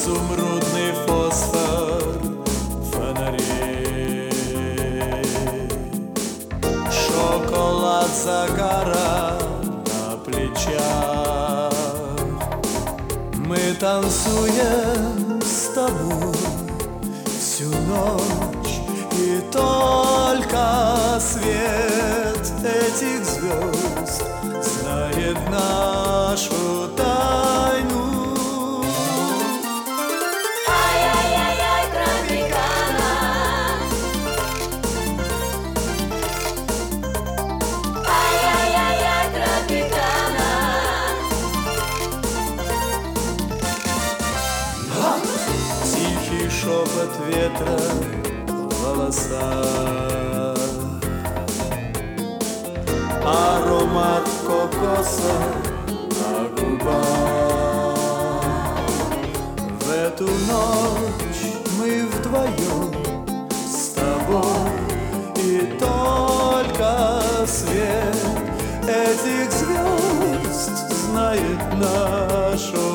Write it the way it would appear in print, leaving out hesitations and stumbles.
изумрудный фосфор фонарей, шоколад загара на плечах. Мы танцуем с тобой всю ночь, и только свет этих звезд знает нашу тайну. Ай-яй-яй-яй, тропикана. Ай-яй-яй-яй, тропикана. Тихий шепот ветра в волосах, аромат кокоса на губах. В эту ночь мы вдвоем с тобой, и только свет этих звезд знает нашу